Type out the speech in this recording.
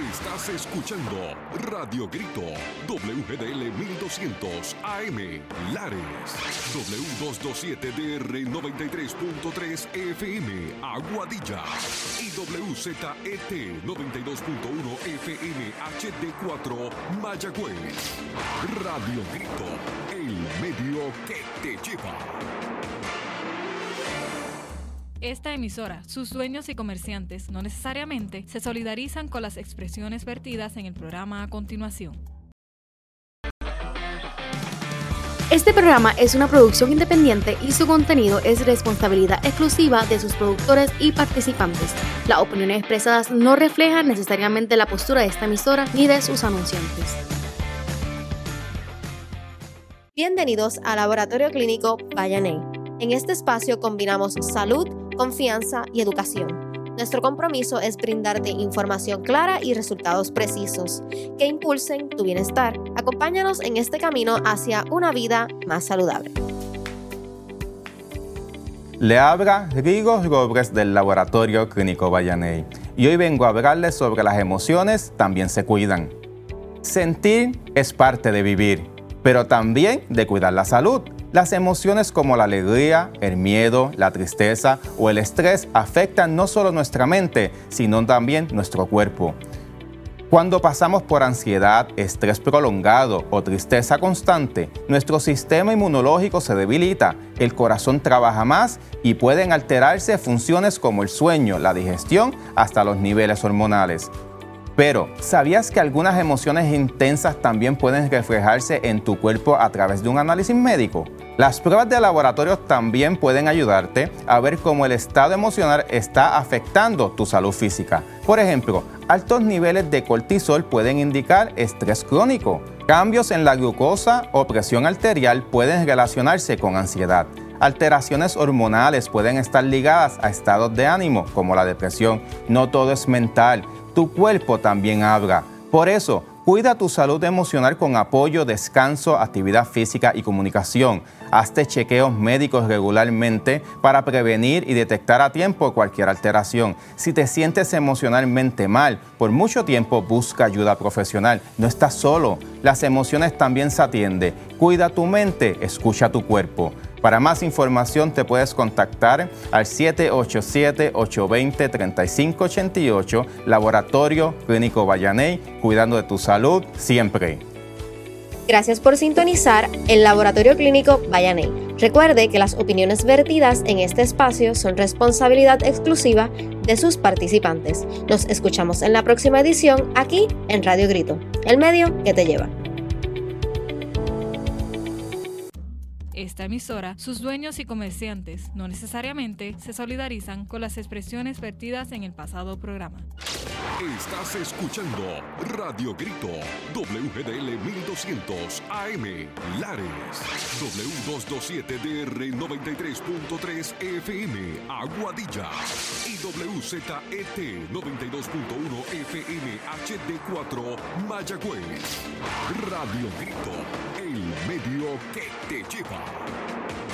Estás escuchando Radio Grito, WGDL 1200 AM, Lares, W227DR 93.3 FM, Aguadilla, y WZET 92.1 FM HD4, Mayagüez. Radio Grito, el medio que te lleva. Esta emisora, sus dueños y comerciantes no necesariamente se solidarizan con las expresiones vertidas en el programa a continuación. Este programa es una producción independiente y su contenido es responsabilidad exclusiva de sus productores y participantes. Las opiniones expresadas no reflejan necesariamente la postura de esta emisora ni de sus anunciantes. Bienvenidos al Laboratorio Clínico Vayaney. En este espacio combinamos salud, confianza y educación. Nuestro compromiso es brindarte información clara y resultados precisos que impulsen tu bienestar. Acompáñanos en este camino hacia una vida más saludable. Le habla Rigo Robles del Laboratorio Clínico Vayaney y hoy vengo a hablarles sobre las emociones también se cuidan. Sentir es parte de vivir, pero también de cuidar la salud. Las emociones como la alegría, el miedo, la tristeza o el estrés afectan no solo nuestra mente, sino también nuestro cuerpo. Cuando pasamos por ansiedad, estrés prolongado o tristeza constante, nuestro sistema inmunológico se debilita, el corazón trabaja más y pueden alterarse funciones como el sueño, la digestión, hasta los niveles hormonales. Pero, ¿sabías que algunas emociones intensas también pueden reflejarse en tu cuerpo a través de un análisis médico? Las pruebas de laboratorio también pueden ayudarte a ver cómo el estado emocional está afectando tu salud física. Por ejemplo, altos niveles de cortisol pueden indicar estrés crónico. Cambios en la glucosa o presión arterial pueden relacionarse con ansiedad. Alteraciones hormonales pueden estar ligadas a estados de ánimo, como la depresión. No todo es mental. Tu cuerpo también habla. Por eso, cuida tu salud emocional con apoyo, descanso, actividad física y comunicación. Hazte chequeos médicos regularmente para prevenir y detectar a tiempo cualquier alteración. Si te sientes emocionalmente mal, por mucho tiempo busca ayuda profesional. No estás solo. Las emociones también se atienden. Cuida tu mente, escucha tu cuerpo. Para más información te puedes contactar al 787-820-3588, Laboratorio Clínico Vayaney, cuidando de tu salud siempre. Gracias por sintonizar el Laboratorio Clínico Vayaney. Recuerde que las opiniones vertidas en este espacio son responsabilidad exclusiva de sus participantes. Nos escuchamos en la próxima edición aquí en Radio Grito, el medio que te lleva. Esta emisora, sus dueños y comerciantes no necesariamente se solidarizan con las expresiones vertidas en el pasado programa. Estás escuchando Radio Grito, WGDL 1200 AM, Lares, W227DR 93.3 FM, Aguadilla, y WZET 92.1 FM HD4, Mayagüez. Radio Grito, el medio que te lleva.